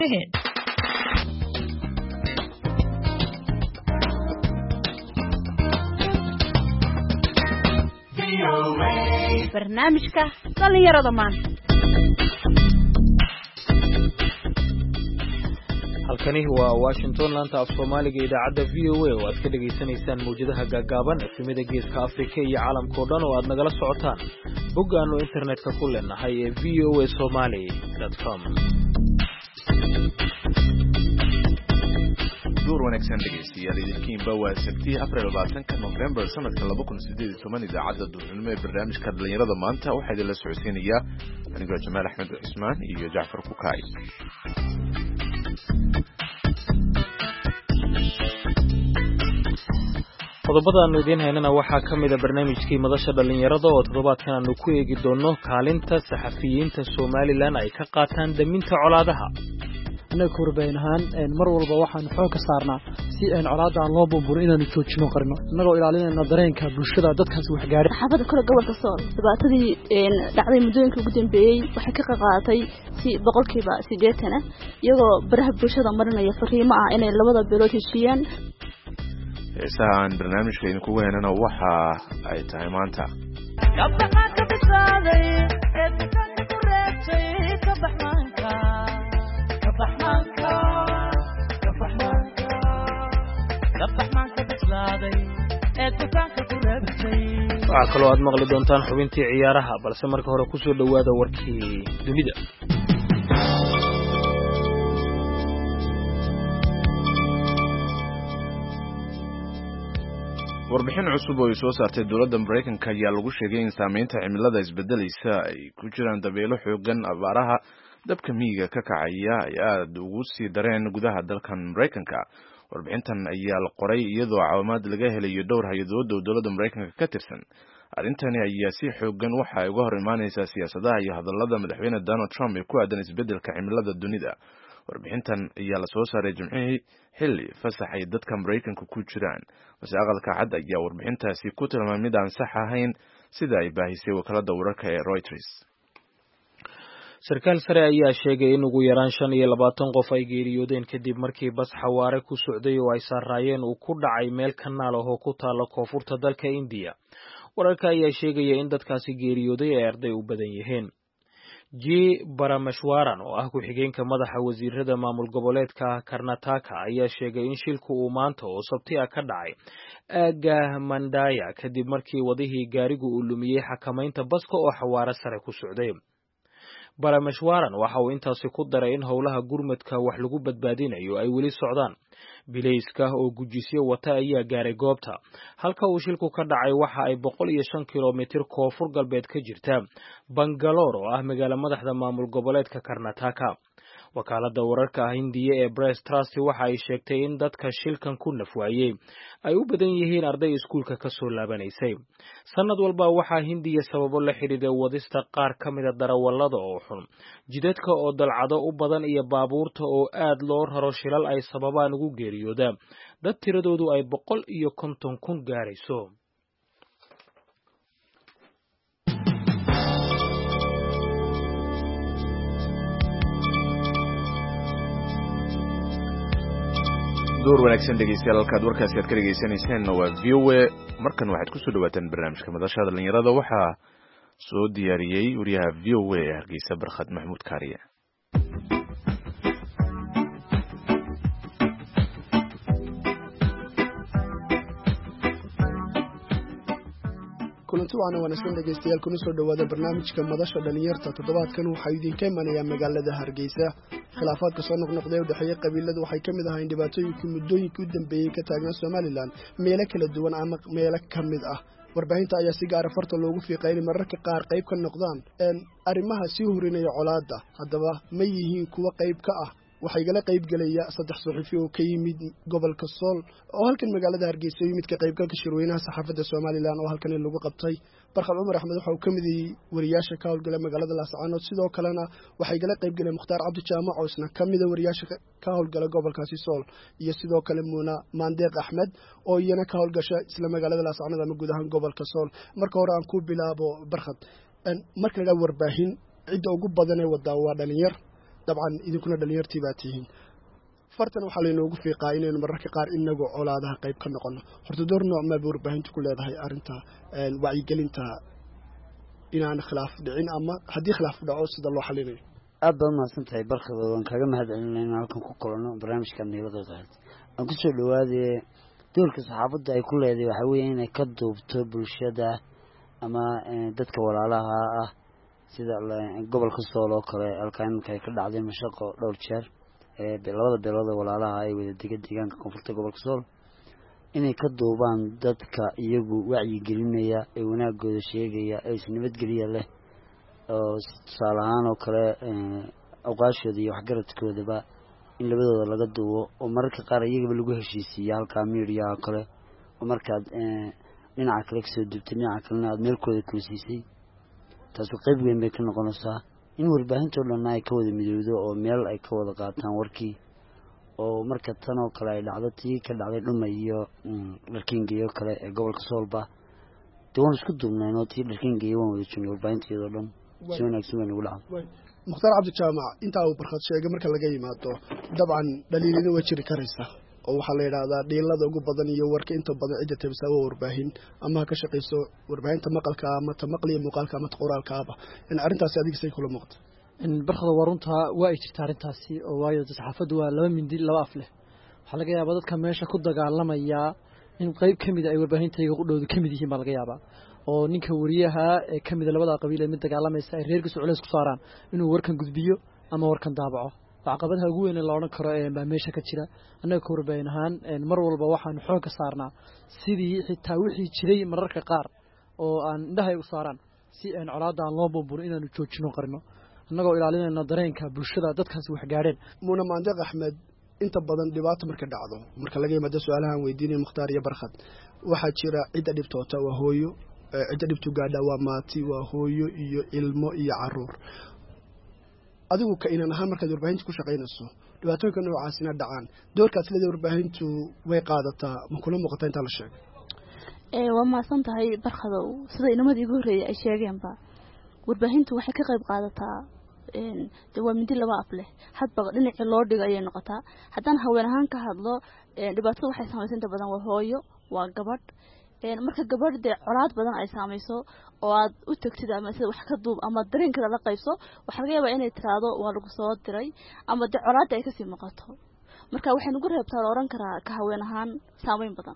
barnaamijka dhalinyarada maanta. halkani waa Washington laanta af Soomaaliga idaacadda VOA oo aad ka dhageysanaysaan mawjadaha gaagaaban efemida geeska Afrika iyo caalamka oo dhan oo aad nagala socotaan boggaanu internetka ku leenahay ee voasomali.com. duur wanaagsan dhegeystayaal idinkiinba waa Sabti April 20 November sanadka 2018 idaacadda duurnimo ee barnaamijka dhalinyarada maanta waxaa idin la socodsiinaya anigoo Jamaal Axmed Cismaan iyo Jaafar Kukaay. qodobada aanu idiin haynana waxaa ka mid ah barnaamijkii madasha dhalinyarada oo toddobaadkan aanu ku eegi doono kaalinta saxafiyiinta Somaliland ay ka qaataan daminta colaadaha. annaga kurbayn ahaan mar walba waxaan xoog ka saarnaa si aan colaada aan loo burburin inaan joojino qarno annagoo ilaalinayna dareenka bulshada dadkaas wax gaaray xaafada kale gobolka Sool dhibaatadii dhacday muddooyinka ugu dambeeyay waxay ka qaadatay si boqolkiiba 80 iyagoo baraha bulshada marinaya fariimo ah inay labada beelood heshiiyaan. heesahan barnaamijka idinku weynana waxa ay tahay maanta waxaa kaloo aad maqli doontaan xubintii ciyaaraha balse marka hore ku soo dhawaada warkii dunida. warbixin cusub oo ay soo saartay dowladda Mareykanka ayaa lagu sheegay in saameynta cimilada isbedelaysa ay ku jiraan dabeelo xoogan abaaraha dabka miyiga ka kacaya ay aad ugu sii dareen gudaha dalkan Mareykanka. warbixintan ayaa la qoray iyadoo caawimaad laga helayo dhowr hay'adood oo dowladda Mareykanka ka tirsan. arrintani ayaa si xoogan waxa ay uga hor imaanaysaa siyaasadaha iyo hadallada madaxweyne Donald Trump ee ku aadan isbedelka cimilada dunida. warbixintan ayaa la soo saaray Jimcihii xilli fasax ay dadka Mareykanka ku jiraan. balse aqalka cad ayaa warbixintaasi ku tilmaamay mid aan sax ahayn sida ay baahisay wakaaladda wararka ee Reuters. sarkaal sare ayaa sheegay in ugu yaraan 25 qof ay geeriyoodeen kadib markii bas xawaare ku socday oo ay saarayeen uu ku dhacay meel kanaal ah oo ku taala koonfurta dalka India. wararka ayaa sheegaya in dadkaasi geeriyooday ay arday u badan yihiin. Parameshwaran oo ah ku-xigeenka madaxa wasiirada maamul goboleedka Karnataka ayaa sheegay in shilku uu maanta oo Sabti ah ka dhacay aaga Mandaya kadib markii wadihii gaarigu uu lumiyay xakamaynta baska oo xawaare sare ku socday. Parameshwaran waxa uu intaasi ku daray in howlaha gurmadka wax lagu badbaadinayo ay weli socdaan. bilayska oo gujisyo wata ayaa gaaray goobta halka uu shilku ka dhacay waxa ay 105 kilomitir koonfur galbeed ka jirta Bangalore oo ah magaalo madaxda maamul goboleedka Karnataka. wakaaladda wararka Hindiya ee Press Trust waxa ay sheegtay in dadka shilkan ku nafwaayay ay u badan yihiin arday iskuulka ka soo laabanaysay. sanad walba waxaa Hindiya sababo la xiriira wadista qaar ka mid ah darawallada oo xun jidadka oo dalcado u badan iyo baabuurta oo aad loo raro shilal ay sababaan ugu geeriyooda dad tiradoodu ay 150,000 gaarayso. duur wanaagsan dhegeystayaal halkaad warkaasi aad ka dhegeysaneyseen waa VOA. markan waxaad ku soo dhawaataan barnaamijka madasha dhalinyarada waxaa soo diyaariyey wariyaha VOA ee Hargeysa Barkhad Maxmuud Kaariye. kulanti waana wanaagsan dhegeystayaal kuna soo dhawaada barnaamijka madasha dhalinyarta. toddobaadkan waxaa idinka imanaya magaalada Hargeysa. khilaafaadka soo noqnoqday u dhaxeeya qabiiladu waxay kamid ahayn dhibaatooyinkii muddooyinkii u dambeeyay ka taagnaa Somaliland meelo kala duwan ama meelo kamid ah. warbaahinta ayaa si gaar ah farta loogu fiiqay in mararka qaar qayb ka noqdaan arrimaha sii horinaya colaadda. haddaba ma yihiin kuwa qayb ka ah waxay gala qayb galaya 3 suxufi oo ka yimid gobolka Sool oo halkan magaalada Hargeysa yimid ka qayb galka shirweynaha saxaafadda Somaliland oo halkan lagu qabtay. Barkhad Umar Axmed waxa uu kamid yahay wariyaasha ka howlgala magaalada Laascaanood. sidoo kalena waxay gala qayb galay Mukhtaar Cabdi Jaamac oo isna kamid ah wariyaasha ka howlgala gobolkaasi Sool iyo sidoo kale Muuna Maandeeq Axmed oo iyana ka howlgasha isla magaalada Laascaanood ama guud ahaan gobolka Sool. marka hore aan ku bilaabo Barkhad, marka laga warbaahin cidda ugu badan ee wada waa dhalinyar dabcan idinkuna dhalinyartii baa tihiin fartan waxaa laynoogu fiiqaa inaynu mararka qaar inagoo colaadaha qayb ka noqono horta door nooc maaba warbaahintu ku leedahay arrinta wacyigelinta inaan khilaaf dhicin ama haddii khilaaf dhaco sida loo xalinayo aad baad mahadsan tahay barkada waan kaaga mahadcelinay in halkan ku kulano barnaamijkan niila qayqaad aan kusoo dhawaadee doorka saxaafadda ay ku leedahay waxaa weeye inay ka duubto bulshada ama dadka walaalaha ah sida gobolka sool oo kale halkaa iminka ay ka dhacday mashaqo dhowr jeer labada beelood ee walaalaha ay wada degan deegaanka koonfurta gobolka sool inay ka duubaan dadka iyagu wacyigelinaya ee wanaagooda sheegaya ee isnabadgeliya leh oo tusaale ahaan oo kale awqaashooda iyo waxgaradkoodaba in labadooda laga duubo oo mararka qaar iyagaba lagu heshiisiiya halkaa media oo kale oo markaad dhinaca kale kasoo dubtay dhinaca kalena aada meelkooda kula siisay taasu qayb weyn bay ka noqonaysaa in warbaahintoo dhanna ay ka wada midowdo oo meel ay ka wada qaataan warkii oo marka tan oo kale ay dhacdo tii ka dhacday dhuma iyo dharkiingeyo kale ee gobolka soolba dee waan isku duubnayn oo tii dharkiingeyo waan wada joognay warbaahinteedoo dhan si wanaagsan way nagu dhacday mukhtaar cabdijaamac intaa uu barkad sheegay marka laga yimaado dabcan dhaliilina way jiri karaysa oo waxaa la yidhaahdaa dhiilada ugu badan iyo warka inta badan cidda tabisa waa warbaahin ama ha ka shaqayso warbaahinta maqalka ama ta maqliya muuqaalka ama ta qoraalkaaba in arrintaasi adigisay kula muuqda barkada waa runtaa waa ay jirta arrintaasi oo waayo saxaafaddu waa laba mindi laba af leh waxaa laga yaabaa dadka meesha ku dagaalamayaa in qayb ka mida ay warbaahintayga qudhowda ka mid yihiin baa laga yaabaa oo ninka wariyaha ee ka mida labada qabiil ee mid dagaalamaysa ay reerkiisu culays ku saaraan inuu warkan gudbiyo ama warkan daabaco caqabadaha ugu weyn ee la odhan karo baa meesha ka jira annaga ka warbaahin ahaan mar walba waxaanu xoog ka saarnaa sidii xitaa wixii jiray mararka qaar oo aan indhahay u saaraan si aan colaadda aan loo bumburin inaanu joojino qarino annagoo ilaalinayna dareenka bulshada dadkaasi wax gaadheen muuna maandeeq axmed inta badan dhibaato marka dhacdo marka laga yimaado su-aalahan weydiinaya mukhtaar iyo barkhad waxaa jira cidda dhibtoota waa hooyo cidda dhibtu gaadha waa maati waa hooyo iyo ilmo iyo caruur adigu ka inan ahaan markaad warbaahinta ku shaqaynayso dhibaatooyinka noocaasina dhacaan doorkaas leeda warbaahintu way qaadataa ma kula muuqata intaa la sheegay waa mahadsan tahay barkhadow sida inamadii igu horreeyay ay sheegeenba warbaahintu waxay ka qayb qaadataa de waa mindi laba af leh hadba dhinacii loo dhigo ayay noqotaa haddaan haween ahaan ka hadlo dhibaatada waxay saamaysa inta badan waa hooyo waa gabadh marka gabadh dee colaad badan ay saamayso oo aad u tagtid ama sida wax ka duub ama dareenkeeda la qaybso waxaa laga yaabaa inay tiraado waa lagu soo diray ama dee colaadda ay kasii muuqato marka waxay nagu reebtaa la odhan karaa ka haween ahaan saameyn badan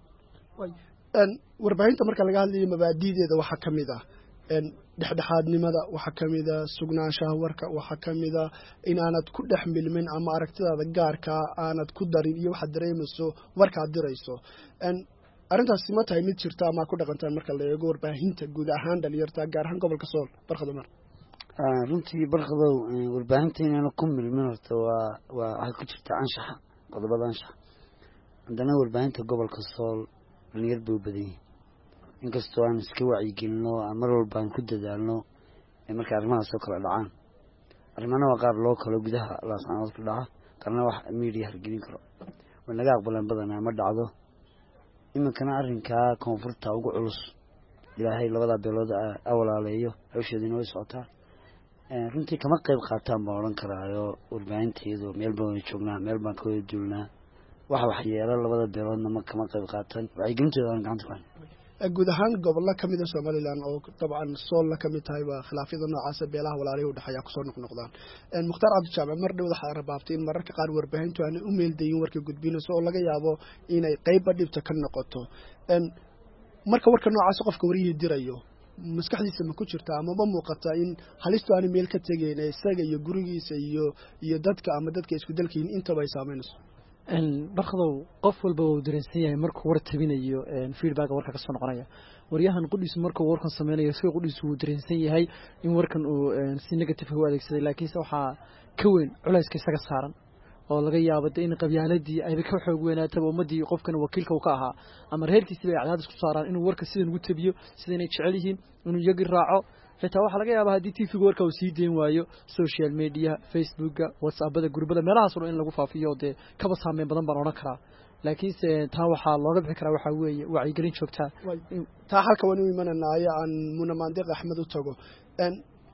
warbaahinta marka laga hadlayo mabaadi'deeda waxaa ka mid ah dhexdhexaadnimada waxaa ka mid a sugnaanshaha warka waxaa ka mid a inaanad ku dhex milmin ama aragtidaada gaarkaa aanad ku darin iyo waxaad dareemayso warkaad dirayso arrintaasi ma tahay mid jirta ama ku dhaqantaan marka la eego warbaahinta guud ahaan dhalinyarta gaar ahaan gobolka sool barkado mar runtii barkadow warbaahinta inaana ku milmin horta waa waxay ku jirta anshaxa qodobada anshaxa haddana warbaahinta gobolka sool dhalinyar bay u badan yihin inkastoo aan iska wacyigelino mar walba aan ku dadaalno markay arrimahaas oo kale dhacaan arrimana waa qaar loo kalo gudaha laascanood ka dhaca qarna wax media hargelin karo way naga aqbaleen badanaa ma dhacdo iminkana arrinkaa koonfurta ugu culus ilaahay labadaa beelood awalaaleeyo hawsheediina way socotaa runtii kama qayb qaataan baan odhan karaayo warbaahinteedu meel baan wada joognaa meel baan ka wada duulnaa waxyeelo labada beeloodna ma kama qayb qaataan wacyigelintooda aan gacanta ku hayn guud ahaan gobollo ka mid a somalilan oo dabcan soolna ka mid tahay baa khilaafyada noocaasa beelaha walaalihi udhexeeya kusoo noqnoqdaan mukhtaar cabdijaamac mar dhow waxaa rabaabtay in mararka qaar warbaahintu aanay u meeldayin warka gudbinayso oo laga yaabo inay qeybba dhibta ka noqoto marka warka noocaasa qofka wariyihii dirayo maskaxdiisa ma ku jirta ama ma muuqata in halistu aanay meel ka tegeyn isaga iyo gurigiisa iyo dadka ama dadka isku dalkiin intaba ay saameynayso barkadow qof walba uu dareensan yahay markuu war tabinayo feedback warka ka soo noqonaya waryahan qudhiisu markuu warkan sameynayo si qudhiisu uu dareensan yahay in warkan uu si negative u adeegsaday laakiinse waxaa ka weyn culayska isaga saaran oo laga yaabo in qabyaaladii ay ka xoog weynaataba ummadii qofkan wakiilka uu ka ahaa ama reerkiisii ay cadaadis ku saaraan inuu warka sidan ugu tabiyo sida inay jecel yihiin inuu yagi raaco xitaa waxaa laga yaabaa haddii tvga warka uu sii deyn waayo social media facebooka whatsappbada gurbada meelahaas in lagu faafiyo dee kaba saameyn badan baan odhan karaa laakiinse taa waxaa looga bixi karaa waxaa weeye wacyigelin joogtaa taa halka waan u imananaayo aan muna maandeeq axmed u tago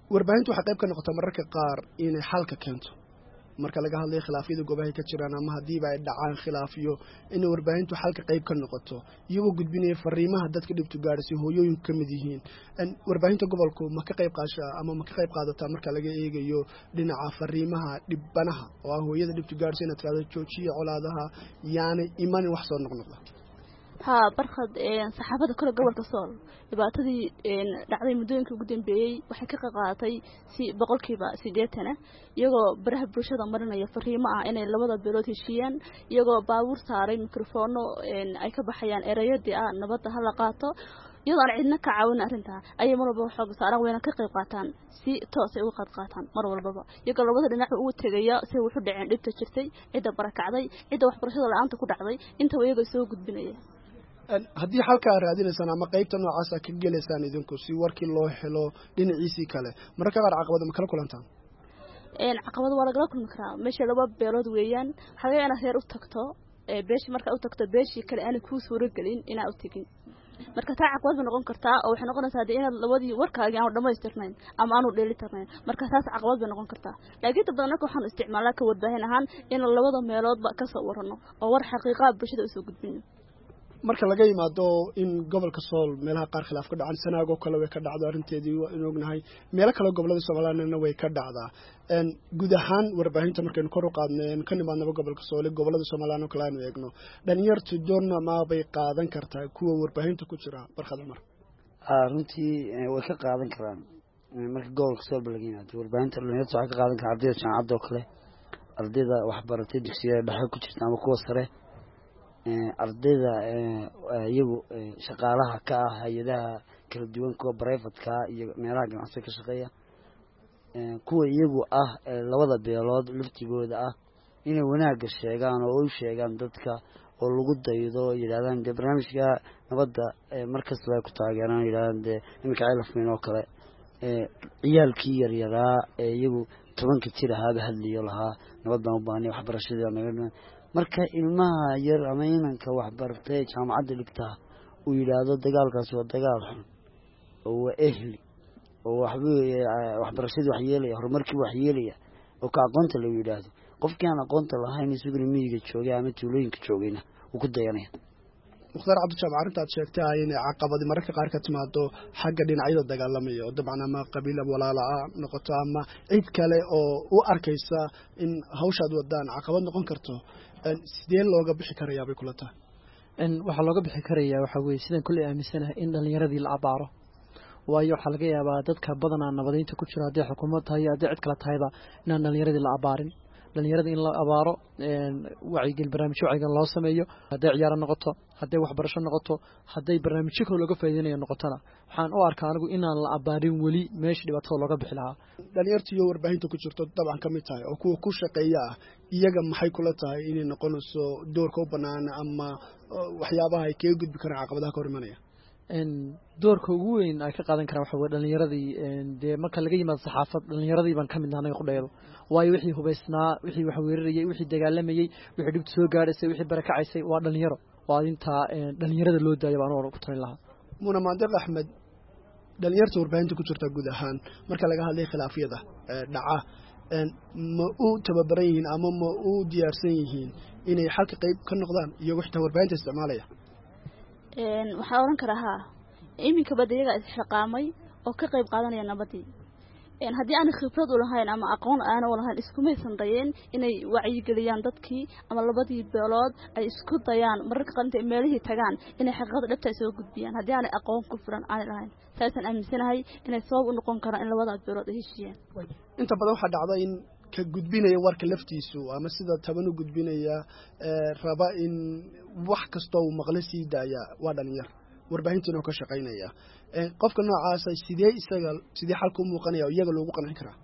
warbaahintu waxay qayb ka noqotaa mararka qaar inay xalka keento marka laga hadlayo khilaafyada goobahay ka jiraan ama haddiiba ay dhacaan khilaafiyo inay warbaahintu xalka qayb ka noqoto iyagoo gudbinaya fariimaha dadka dhibtu gaadhsay hooyooyinku ka mid yihiin warbaahinta gobolku ma ka qayb qaashaa ama ma ka qayb qaadataa marka laga eegayo dhinaca fariimaha dhibbanaha oo ah hooyada dhibtu gaadhsay inaad tirahdo joojiya colaadaha yaanay imanin wax soo noqnoqda ها برخد صحافة كل قبل كسول يبعتدي دعدي مدينك قدام بيي وحكي قاعتي سي بقول كيبا سيدتنا يجو بره برشة مرنا يفري مع إن اللبضة بلوت الشيان يجو باور صاري ميكروفونه أي كبحيان إريد دي نبض هالقاطة يضع عندنا كعاونة أنتها أي مرة بوحق صار وين كقي قاتان سي توسي وقد قاتان مرة والبابا يقول لبضة لنا قوة تجيا سي وحد عند لبتشرتي إذا بركة عضي إذا وح برشة الآن تكون عضي أنت ويجو سوق بنيه haddii halkaa raadinaysaan ama qaybta noocaasa ka gelaysaan idinku si warkii loo helo dhinaciisii kale mararka qaar caqabada ma kala kulantaan caqabada waa lagala kulmi karaa meesha laba beelood weeyaan waxaa inaad reer u tagto beeshi markaa u tagto beeshii kale aanay kuu suuragelin inaa u tegin marka taa caqabad bay noqon kartaa oo waxay noqonaysaa haddii inaad labadii warkaagii aanu dhammaystirnayn ama aanu dheelitirnayn marka taas caqabad bay noqon kartaa laakiin inta badan marka waxaanu isticmaalnaa ka warbaahin ahaan in labada meeloodba ka soo warano oo war xaqiiqaa bulshada usoo gudbino marka laga yimaado in gobolka sool meelaha qaar khilaaf ka dhacan sanaagoo kale way ka dhacdo arrinteedii waa in ognahay meelo kale gobolada Soomaaliyeedna way ka dhacdaa guud ahaan warbaahinta markaynu kor u qaadneen ka nimaadnaba gobolka sool gobolada Soomaaliyeed kale aynu eegno dhalinyartu doonna ma bay qaadan kartaa kuwa warbaahinta ku jira barkad Umar runtii way ka qaadan karaan marka gobolka sool laga yimaado warbaahinta dhalinyartu waxay ka qaadan karaan ardayda jaamacadda kale ardayda waxbaratay dugsiga dhexe ku jirta ama kuwa sare ardayda iyagu shaqaalaha ka ah hay'adaha kala duwan kuwa private-ka iyo meelaha ganacsiga ka shaqeeya kuwa iyagu ah labada beelood laftigooda ah inay wanaaga sheegaan oo u sheegaan dadka oo lagu daydo yiraahdaan de barnaamijka nabadda markasta way ku taageeraan yiraahdaan de imika cilafmeen oo kale ciyaalkii yaryaraa iyagu 10 jir ahaa hadliyo lahaa nabadda u baahan waxbarashada naga marka ilmaha yar ama inanka wax bartay jaamacadda dhigta uu yiraahdo dagaalkaas waa dagaal xun oo ehli oo waxbarashadu wax yeelay horumarkii wax yeelay oo ka aqoonta la yiraahdo qofkii aan aqoonta lahayn isaguna miyiga joogay ama tuulooyinka joogayna uu ku dayanaya mukhtaar cabdishaab arintaad sheegtay inay caqabadi mararka qaar ka timaado xagga dhinacyada dagaalamaya oo dabcan ama qabiil walaala noqoto ama cid kale oo u arkaysa in hawshaad wadaan caqabad noqon karto sidee looga bixi karayaa bay kula tahay waxa looga bixi karayaa waxa weeye sidaan kulli aaminsanahay in dhalinyaradii la abaaro waayo waxa laga yaabaa dadka badanaa nabadeynta ku jira haddii xukuumad tahay haddii cid kale tahayba inaan dhalinyaradii la abaarin dhalinyarada in la abaaro wacyigelin barnaamijyo wacyigelin loo sameeyo hadday ciyaaro noqoto hadday waxbarasho noqoto hadday barnaamijyo kale looga faa'iideynayo noqotona waxaan u arkaa anigu inaan la abaarin weli meesha dhibaatada looga bixi lahaa dhalinyarta iyo warbaahinta ku jirto dabcan ka mid tahay oo kuwa ku shaqeeya ah iyaga maxay kula tahay inay noqonayso doorka u bannaan ama waxyaabaha ay kaga gudbi karaan caqabadaha ka hor imanaya doorka ugu weyn ay ka qaadan karaan waxa weeye dhalinyaradii dee marka laga yimaado saxaafad dhalinyaradii baan ka mid nahay qudheedo waayo wixii hubaysnaa wixii wax weerarayay wixii dagaalamayay wixii dhibta soo gaadhaysay wixii barakacaysay waa dhalinyaro waa inta dhalinyarada loo daayo baan ku talin lahaa Muna Maandeq Axmed dhalinyarta warbaahinta ku jirta guud ahaan marka laga hadlay khilaafyada dhaca ma u tababaran yihiin ama ma u diyaarsan yihiin inay xalka qayb ka noqdaan iyo wixii warbaahinta isticmaalaya waxaan oran karaa ha iminka badiyaga isxaqaamay oo ka qayb qaadanaya nabadii haddii aan khibrad u lahayn ama aqoon aan u lahayn isku maysan dayeen inay wacyi geliyaan dadkii ama labadii beelood ay isku dayaan mararka qaar intay meelihii tagaan inay xaqiiqada dhabta soo gudbiyaan haddii aan aqoon ku filan aan lahayn saasan aaminsanahay inay sabab u noqon karaan in labada beelood ay heshiiyaan inta badan waxa dhacda in ka gudbinaya warka laftiisu ama sida taban u gudbinaya raba in wax kasta uu maqla sii daaya waa dhalinyar warbaahintiina ka shaqeynaya qofka noocaas sidee xalku muuqanaya iyaga loogu qancin karaa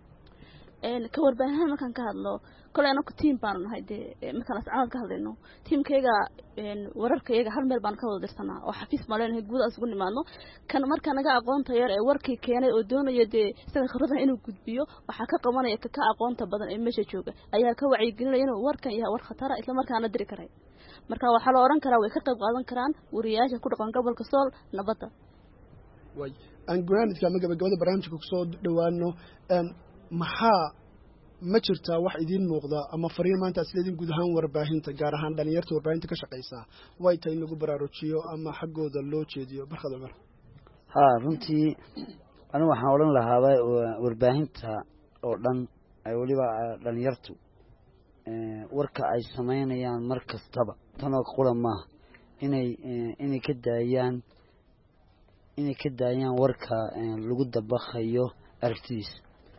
ka warbaahin markaan ka hadlo kale anaku team baan nahay markaan ascaad ka hadlayno teamkayga wararkayga hal meel baan ka wada dirsanaa oo xafiis maaleenahay guud asugu nimaadno kan marka naga aqoonta yar ee warkii keenay oo doonayo isaga khibradaha inuu gudbiyo waxa ka qabanaya ka aqoonta badan ee meesha jooga ayaa ka wacyi gelinaya inuu warkan yahay war khatar isla markaana diri karay marka waxa la oran karaa way ka qayb qaadan karaan wariyaasha ku dhaqan gobolka Sool nabadda way aan gunaanidka ama gabagabada barnaamijka kusoo dhawaano maxaa ma jirtaa wax idiin muuqda ama fariin maanta isleedin guud ahaan warbaahinta gaar ahaan dhalinyarta warbaahinta ka shaqaysaa way tahay in lagu baraarujiyo ama xaggooda loo jeediyo barkad cumar runtii anigu waxaan odhan lahaaba warbaahinta oo dhan ay weliba dhalinyartu warka ay samaynayaan mar kastaba tanoo qura maaha inay ka daayaan warka lagu dabaqayo aragtidiisa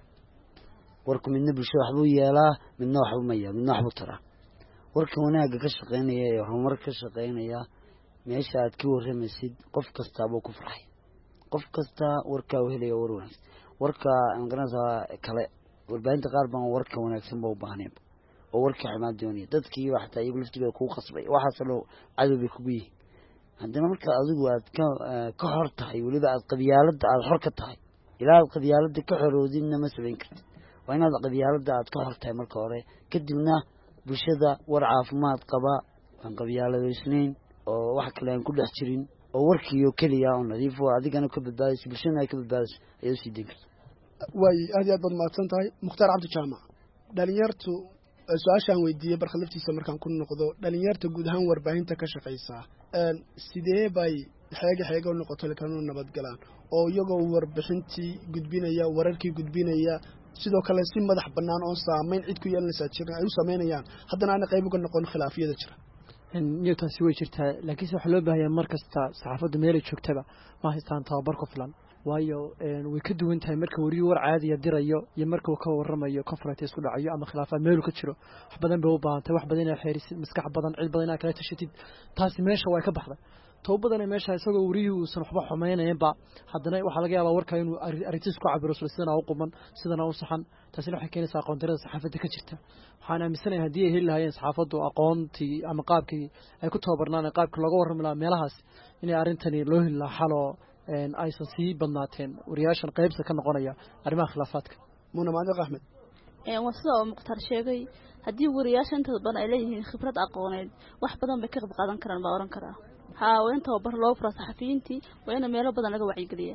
warku midna bulshada waxbuu yeelaa midna waxbuu ma yeela midna waxbuu taraa warka wanaagga ka shaqaynaya ee horumar ka shaqaynaya meesha aad ka warramaysid qof kastaabuu ku farxay qof kasta warkaa u helaya war wanaagsan warka magaranaysaa kale warbaahinta qaar baan warka wanaagsan ba u baahneen oo warka xumaa doonaya dadkii xataa iyagu laftigooda kugu qasbay waxaasoo dhow cadow bay kugu yihiin haddana marka adigu aad ka xor tahay weliba aad qabyaaladda aada xor ka tahay ilaa aad qabyaaladda ka xoroodinna ma samayn kartid waa inaad qabyaaladda aad ka xor tahay marka hore kadibna bulshada war caafimaad qaba aan qabyaaladaysnayn oo wax kale aan ku dhex jirin oo warkiiyo keliya oo nadiif oo adigana ka badbaadayso bulshadana ay ka badbaadayso ayaa usii dayn karta way aad iyo aad baad mahadsan tahay mukhtaar cabdi jaamac dhalinyartu su-aashaan weydiiyey barka laftiisa markaan ku noqdo dhalinyarta guud ahaan warbaahinta ka shaqaysaa sidee bay xeega u noqoto kana nabadgalaan oo iyagoo warbixintii gudbinaya wararkii gudbinaya sidoo kale si madax bannaan oo saamayn cid ku yeelanaysaa jirin ay u samaynayaan haddana aana qayb uga noqon khilaafiyada jira newtaasi way jirtaa laakiinse waxaa loo baahayaa mar kasta saxaafadda meelay joogtaba ma haystaan tababar ku filan waayo way ka duwan tahay marka weriyo war caadiya dirayo iyo marka uu ka warramayo conference isku dhacayo ama khilaafaad meelu ka jiro wax badan bay u baahantahay wax badan inaad xeerisid maskax badan cid badan inaad kala tashatid taasi meesha way ka baxday toobadana meesha isagoo weriyuhu uusan waxba xumaynaynba haddana waxaa laga yaabaa warka inuu arrintiis ku cabiro sidana u quman sidana u saxan taasina waxay keenaysaa aqoon darada saxaafadda ka jirta waxaan aaminsanahay haddii ay heli lahaayeen saxaafaddu aqoontii ama qaabkii ay ku tababarnaan qaabkii looga warrami lahaa meelahaas inay arrintani loo heli lahaa xaloo aysan sii badnaateen wariyaashan qaybsa ka noqonaya arrimaha khilaafaadka muna maadiq axmed waa sida oo mukhtaar sheegay haddii wariyaasha inta badan ay leeyihiin khibrad aqooneed wax badan bay ka qayb qaadan karaan baa oran karaa waa in tababar loo fura saxafiyiintii waa in meelo badan laga wacyigeliya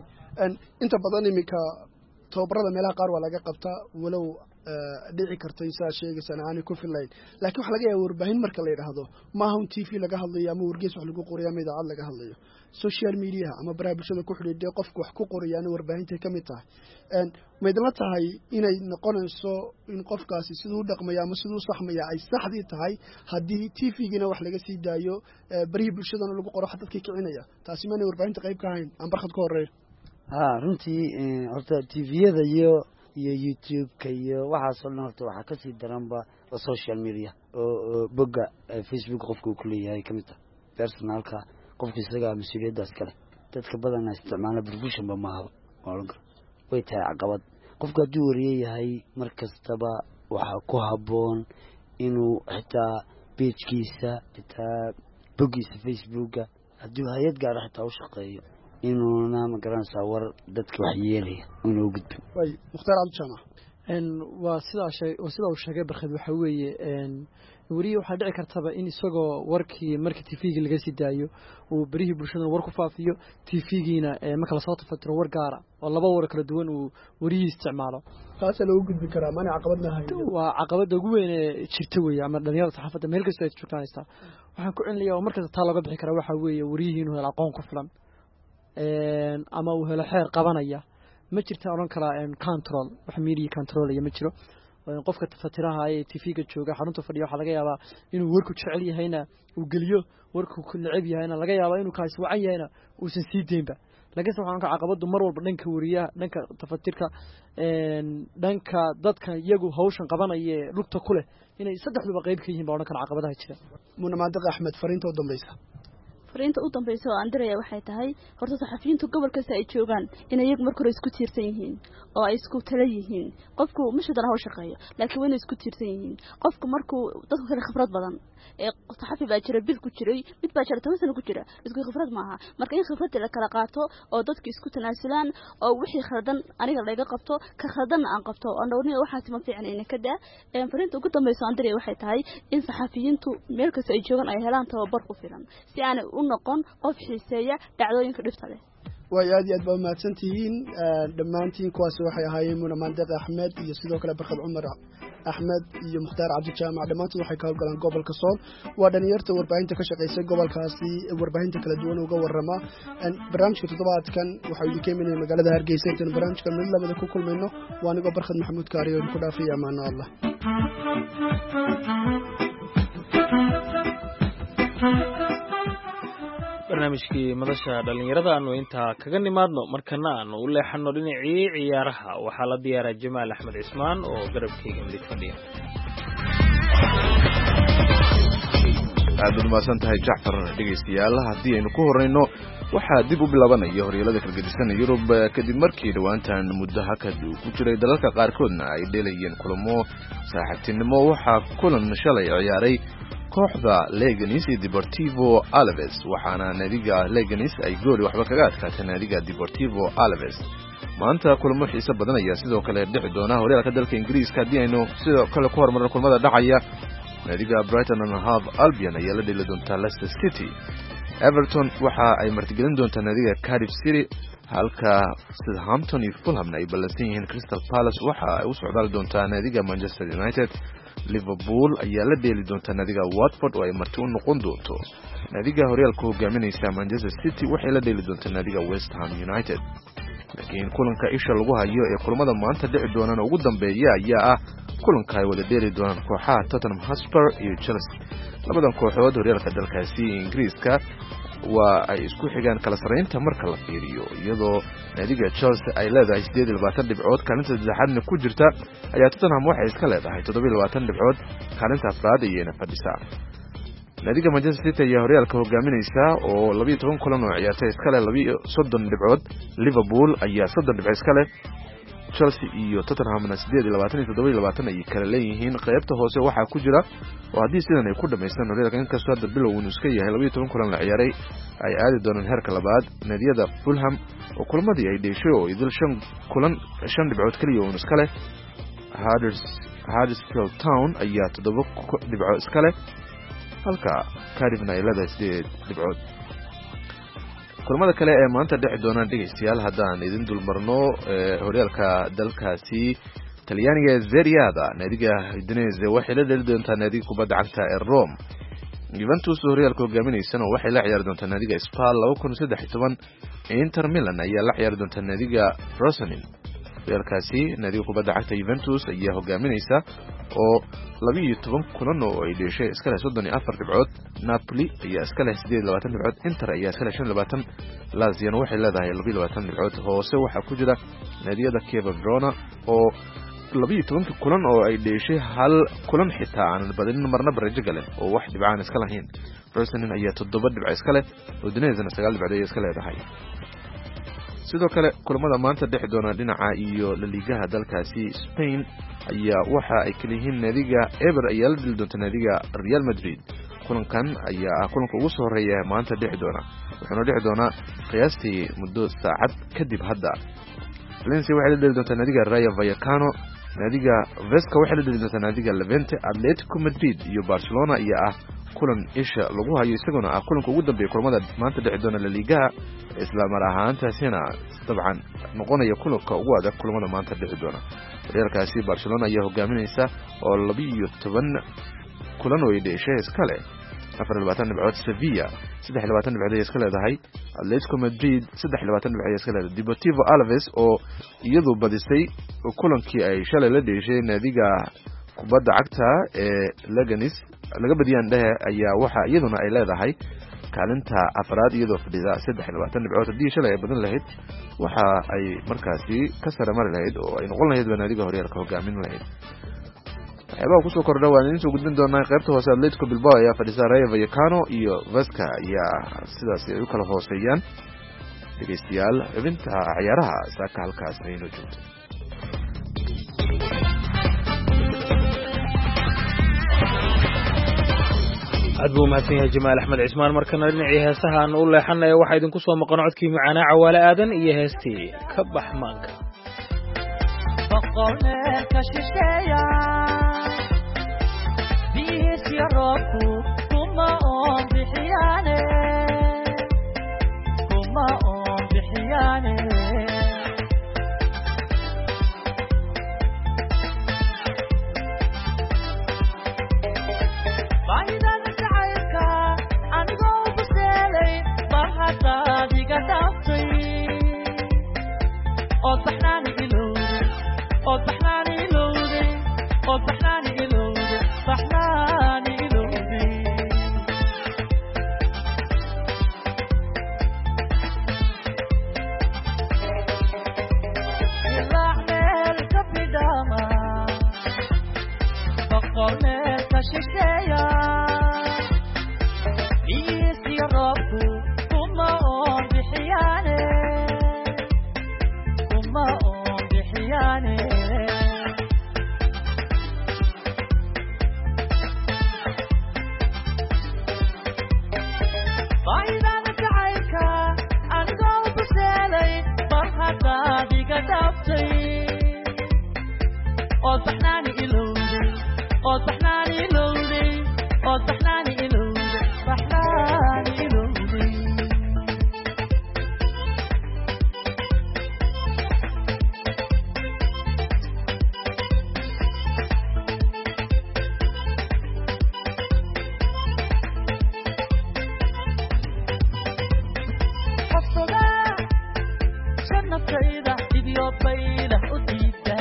inta badan iminka tababarada meelaha qaar waa laga qabtaa walow dhici kartay saa sheegaysana aanay ku filayn laakiin waxa laga yaabaa warbaahin marka la yidhaahdo maaha un t v laga hadlayo ama wargeys wax lagu qorayo ama idaacad laga hadlayo social media ama baraha bulshada ku xidhiidhay qofku wax ku qorayaana warbaahinta ka mid tahay maydla tahay inay noqonayso in qofkaasi siduu dhaqmaya ama siduu saxmaya ay saxdii tahay haddii t v-gina wax laga sii daayo barihii bulshadana lagu qoro wax dadkii kicinaya taasi maanay warbaahinta qayb ka ahayn aan barkad ka horeeyo runtii horta tviyada iyo youtube-ka iyo waxaasoo dhan horta waxaa kasii daranba social media oo bogga facebook qofka uu ku leeyahay ka mid taha personalka qofka isagaa mas-uuliyaddaas kale dadka badana isticmaala professionba mahaba ohan karo way tahay caqabad qofka hadduu wariye yahay mar kastaba waxaa ku habboon inuu xitaa beejkiisa xitaa boggiisa facebooka hadduu hay-ad gaara xitaa u shaqeeyo inuuna magaranaysaa war dadka wax yeelaya inuu gudbin way mukhtaar cabdijaamac waa sidaa uu sheegay barkad waxaa weeye weriye waxaa dhici kartaba in isagoo warkii marka tvgii laga sii daayo uu berihii bulshadana war ku faafiyo tvgiina marka lasoo tafatiro war gaara oo laba war kala duwan uu weriyihii isticmaalo taasa loogu gudbi karaa maana caqabadna hay waa caqabada ugu weyn ee jirta weeye ama dhalinyarada saxaafadda meel kasta ay joogtaanaysaa waxaan ku celinaya oo markasta taa looga bixi karaa waxaa weeye weriyihii inuu helo aqoon ku filan ama uu helo xeer qabanaya ma jirta oran karaa control wax media controlaya ma jiro qofka tafatiraha ee tvga jooga xarunta fadhiya waxaa laga yaabaa inuu warku jecel yahayna uu geliyo warku ku neceb yahayna laga yaabaa inuu kaasi wacan yahayna uusan sii deynba laakiinse waxaan ka caqabadu mar walba dhanka wariyaha dhanka tafatirka dhanka dadka iyagu hawshan qabanaya ee lugta ku leh inay saddexduba qayb ka yihiin baa odhan kara caqabadaha jira muna maadiq axmed fariinta u dambaysa fariinta u dambaysa oo aan diraya waxay tahay horta saxafiyiintu gobol kasta ay joogaan in iyagu marka hore isku tiirsan yihiin oo ay isku tala yihiin qofku mashadana haw shaqeeyo laakiin waa inay isku tiirsan yihiin qofku markuu dadku kale khibrad badan ee saxafi baa jira bil ku jiray mid baa jira 10 sano ku jira isku khibrad maaha marka in khibradda la kala qaato oo dadku isku tanaasulaan oo wixii khaldan aniga laga qabto ka khaldanna aan qabto oo dhowrniyo waxaas ma fiicna in ka daa fariinta ugu dambaysa aan diraya waxay tahay in saxafiyiintu meel kasta ay joogaan ay helaan tababar ku filan si aan u noqon qof xiiseeya dhacdooyinka dhibta leh way aad iyo aad baa mahadsantihiin dhammaantiin kuwaasi waxay ahaayeen Muna Mandeq Axmed iyo sidoo kale Barkad Cumar Axmed iyo Mukhtaar Cabdi Jaamac dhammaantood waxay ka howlgalaan gobolka Sool waa dhalinyarta warbaahinta ka shaqeysa gobolkaasi warbaahinta kala duwan uga warrama barnaamijka toddobaadkan waxa uu idinka imanaya magaalada Hargeysa intaan barnaamijka mid lamada ku kulmayno waa aniga Barkad Maxamuud Kaariyo ku dhaafay amaano Allah barnaamijkii madasha dhalinyarada aanu intaa kaga nimaadno markana aanu u leexano dhinacii ciyaaraha waxaa la diyaaraa Jamaal Axmed Cismaan oo garabkayga midig fadhiya aad u mahadsantahay Jacfar dhegeystayaal haddii aynu ku horeyno waxaa dib u bilaabanaya horyaalada kala gedisan Yurub kadib markii dhawaantan muddo hakad ku jiray dalalka qaarkoodna ay dheelayeen kulamo saaxiibtinimo waxaa kulan shalay ciyaaray kooxda Leganes iyo Deportivo Alaves waxaana naadiga Leganes ay gool waxba kaga adkaatay naadiga Deportivo Alaves maanta kulamo xiiso badan ayaa sidoo kale dhici doona horyaalka dalka Ingiriiska haddii aynu sidoo kale ku hormarno kulmada dhacaya naadiga Brighton and Hove Albion ayaa la dheeli doonta Leicester City Everton waxa ay martigelin doontaa naadiga Cardiff City halka Southampton iyo Fulham ay ballansan yihiin Crystal Palace waxa ay u socdaal doontaa naadiga Manchester United Liverpool ayaa la dheeli doonta naadiga Watford oo ay marti u noqon doonto naadiga horyaalka hogaaminaysa Manchester City waxay la dheeli doontaa naadiga West Ham United laakiin kulanka isha lagu hayo ee kulamada maanta dhici doonana ugu dambeeya ayaa ah kulanka ay wada dheeli doonaan kooxaha Tottenham Hotspur iyo Chelsea labadan kooxood horyaalka dalkaasi Ingiriiska waa ay isku xigaan kala sareynta marka la fiiriyo iyadoo naadiga Chelsea ay leedahay 28 dhibcood kaalinta saddexaadna ku jirta ayaa Tottenham waxay iska leedahay 27 dhibcood kaalinta afraad ayayna fadhisaa naadiga Manchester City ayaa horyaalka hogaaminaysa oo 12 kulan oo ciyaartay iska leh 30 dhibcood Liverpool ayaa 30 dhibcood iska leh Chelsea iyo Tottenhamna 27 ay kala leeyihiin qaybta hoose waxa ku jira oo hadii sidan ay ku dhameystaan horyaalka inkastoo hadda bilowgu iska yahay 12 kulan la ciyaaray ay aadi doonaan heerka labaad naadiyada Fulham oo kulmadii ay dheeshay oo idil 5 kulan 5 dhibcood kaliya oo iska leh Huddersfield Town ayaa 7 dhibcood iska leh halka Cardiff ay leedahay 8 dhibcood kulamada kale ee maanta dhici doonaan dhageystayaal haddaan idin dulmarno horyaalka dalkaasi Talyaaniga ee Serie A naadiga Udinese waxay la dheeli doontaa naadiga kubadda cagta ee Rome Juventus horyaalka hogaaminaysa waxay la ciyaari doontaa naadiga Spal 2013 Inter Milan ayaa la ciyaari doontaa naadiga Frosinone horyaalkaasi naadiga kubadda cagta Juventus ayaa hogaaminaysa oo 12 kulan oo ay dheeshay iska leh 34 dhibcood Napoli ayaa iska leh 28 dhibcood Inter ayaa iska leh 25 Lazio waxay leedahay 22 dhibcood hoose waxa ku jira naadiyada Chievo Verona oo 12 kulan oo ay dheeshay hal kulan xitaa aan badin marna barajo galen oo wax dhibcaan iska lahayn Frosinone ayaa 7 dhibcood iska leh Udinese 9 dhibcood ay iska leedahay sidoo kale kulamada maanta dhexi doona dhinaca iyo La Liga dalkaasi Spain ayaa waxa ay kala yihiin naadiga Eibar ayaa la dili doonta naadiga Real Madrid kulankan ayaa kulanka ugu soo horeeya maanta dhexi doona wuxuuna dhexi doonaa qiyaastii muddo saacad kadib hadda Valencia waxay la dili doonta naadiga Rayo Vallecano naadiga Vesca waxay la dili doonta naadiga Levante Atletico Madrid iyo Barcelona ayaa kulan isha lagu hayo isaguna kulanka ugu dambeeya kulamada maanta dhici doona La Liga isla mar ahaantaasina dabcan noqonaya kulanka ugu adag kulamada maanta dhici doona horyaalkaasi Barcelona ayaa hogaaminaysa oo 12 kulan oo ay dheeshay iska leh 24 dhibcood Sevilla 23 dhibcood iska leedahay Atletico Madrid 23 dhibcood iska leedahay Deportivo Alaves oo iyadu badisay kulankii ay shalay la dheeshay naadiga kubadda cagta ee Leganes laga badiyaan dhahe ayaa waxa iyaduna ay leedahay kaalinta afraad iyadoo fadhida 23 dhibcood hadii shalay ay badan lahayd waxa ay markaasi ka sare mar lahayd oo ay noqon lahayd naadiga horyaalka hogaamin lahayd waxyaabaa ku soo kordha waan idin soo gudbin doonaa qaybta hoose Atletico Bilbao ayaa fadhisa Rayo Vallecano iyo Vesca ayaa sidaas ay u kala hooseeyaan dhageystayaal xubinta ciyaaraha saaka halkaas aynu joogto aad buu mahadsan yahay Jamaal Axmed Cismaan markana dhinacii heesaha aan u leexanayo waxa idinku soo maqan codkii macaana Cawaale Aadan iyo heestii ka baxmaanka boqolka shisheeya biisi roobku kuma oo bixiyaane kuma oo bixiyaane baahidada jacaylka anigoo buseelay bal haddaad iga dhaaftay ood baxnaani ilowday ood baxnaani ilowday ood baxnaani ilowday baxnaani ilowday ilaac meel ka bidhaama boqol meel ka shisheeya biyihiisiyo roobku kuma oon bixiyaane kuma oon bixiyaane baahidada jacaylka anigoo buseelay bal haddaad iga dhaaftay ood baxnaani ilowday ood baxnaani ilowday ood baxnaani ilowday baxnaani ilowday qofsogaa shanabtayda ibyo baydah u diida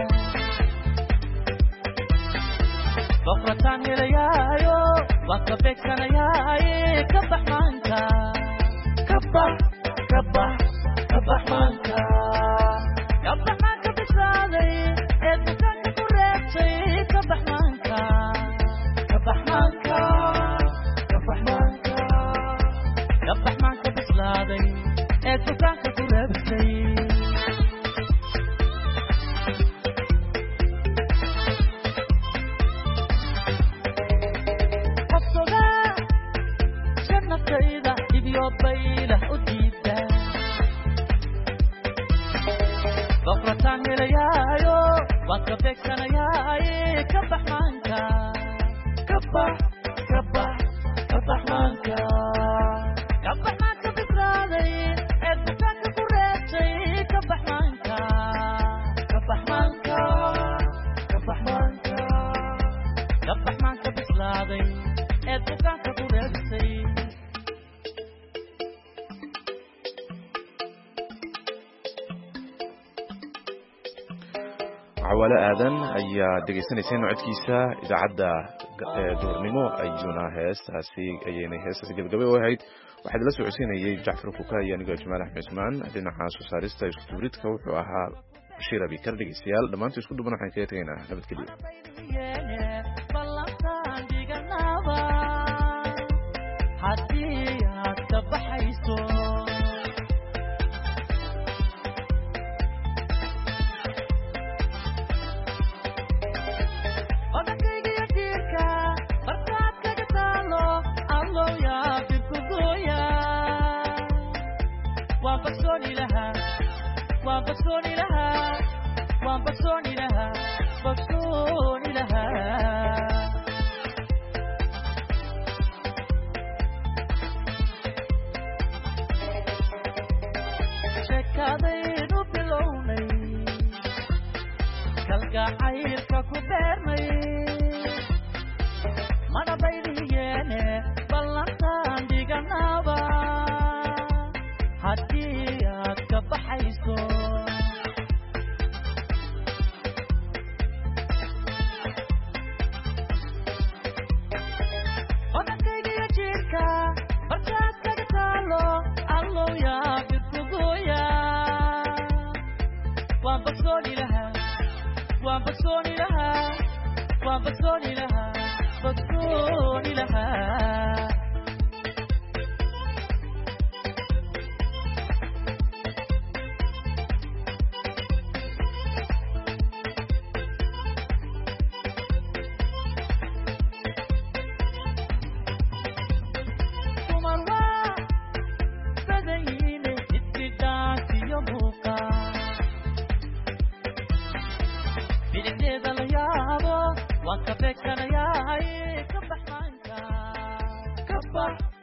bokrataan helayaayo waa ka beegsanayaaye ka bax maanka ka bax ka bax ka bax maanka ka bax maanka bislaaday ee bukaanka ku reebtay ka bax maanka ka bax maanka ka bax maanka ka bax maanka bislaaday ee bukaanka ku reebtay qofsogaa shanabtayda ibyo baylah u diida bokrataan helayaayo waa ka beegsanayaaye ka bax maanka ka bax ka bax ka bax maanka ka bax maanka bislaaday ee bukaanka ku reebtay ka bax maanka ka bax maanka ka bax maanka ka bax maanka bislaaday ee bukaanka ku reebtay cawaale aadan ayaa dhegaysanayseen codkiisa idaacadda duurnimo ayuuna heestaasi gabagabay u ahayd waxaad la socodsiinayay jacfar kuka iyo anigoo jamaal axmed cusmaan dhinaca soo saarista isku dubridka wuxuu ahaa bashiir abikar dhegeystayaal dhammaantii isku duban waxaan kaga tegaynaa nabadgelyo ballantaan dhiganaaba haddii aad ka baxayso odankaygiyo jiirka markaad kaga taalo allow yaa bibku gooya waan bagsooni lahaa waan bagsooni lahaa waan bagsooni lahaa bagsooni lahaa sheekadaynu bilownay kalgacaylka ku beernay mana bayliyeene ballantaan dhiganaaba haddii aad ka baxayso odankaygiyo jiirka markaad kaga taalo allow yaa bibku gooya waan bagsooni lahaa waan bagsooni lahaa waan bagsooni lahaa bagsooni lahaa dumar waa badan yihiine jidkii dhaansiyo muuqa bidixdeeda la yaabo waan ka beegsanayaaye ka bax maanka ka bax